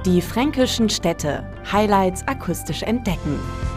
Die fränkischen Städte. Highlights akustisch entdecken.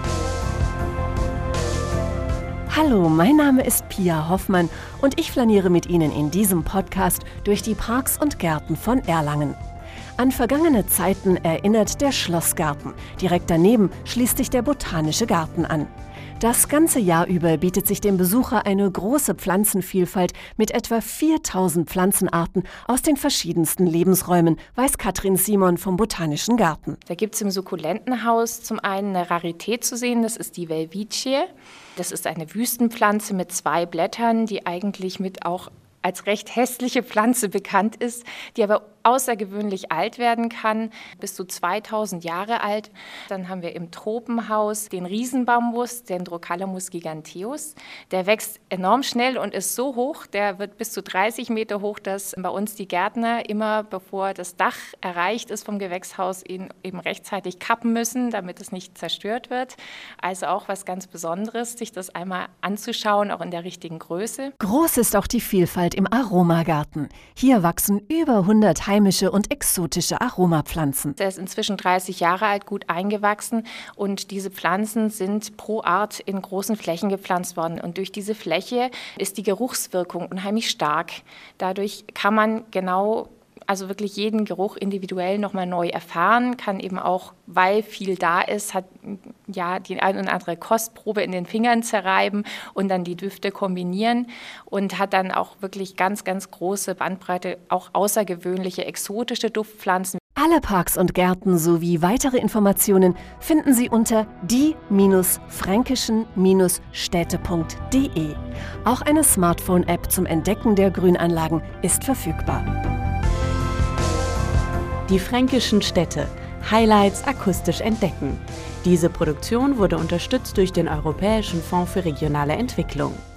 Hallo, mein Name ist Pia Hoffmann und ich flaniere mit Ihnen in diesem Podcast durch die Parks und Gärten von Erlangen. An vergangene Zeiten erinnert der Schlossgarten. Direkt daneben schließt sich der Botanische Garten an. Das ganze Jahr über bietet sich dem Besucher eine große Pflanzenvielfalt mit etwa 4000 Pflanzenarten aus den verschiedensten Lebensräumen, weiß Katrin Simon vom Botanischen Garten. Da gibt es im Sukkulentenhaus zum einen eine Rarität zu sehen, das ist die Welwitschie. Das ist eine Wüstenpflanze mit 2 Blättern, die eigentlich mit auch als recht hässliche Pflanze bekannt ist, die aber außergewöhnlich alt werden kann, bis zu 2000 Jahre alt. Dann haben wir im Tropenhaus den Riesenbambus, Dendrocalamus giganteus. Der wächst enorm schnell und ist so hoch, der wird bis zu 30 Meter hoch, dass bei uns die Gärtner immer, bevor das Dach erreicht ist vom Gewächshaus, ihn eben rechtzeitig kappen müssen, damit es nicht zerstört wird. Also auch was ganz Besonderes, sich das einmal anzuschauen, auch in der richtigen Größe. Groß ist auch die Vielfalt im Aromagarten. Hier wachsen über 100 heimische und exotische Aromapflanzen. Der ist inzwischen 30 Jahre alt, gut eingewachsen und diese Pflanzen sind pro Art in großen Flächen gepflanzt worden. Und durch diese Fläche ist die Geruchswirkung unheimlich stark. Dadurch kann man wirklich jeden Geruch individuell nochmal neu erfahren, kann eben auch, weil viel da ist, hat ja die ein oder andere Kostprobe in den Fingern zerreiben und dann die Düfte kombinieren und hat dann auch wirklich ganz, ganz große Bandbreite, auch außergewöhnliche, exotische Duftpflanzen. Alle Parks und Gärten sowie weitere Informationen finden Sie unter die-fränkischen-städte.de. Auch eine Smartphone-App zum Entdecken der Grünanlagen ist verfügbar. Die fränkischen Städte. Highlights akustisch entdecken. Diese Produktion wurde unterstützt durch den Europäischen Fonds für regionale Entwicklung.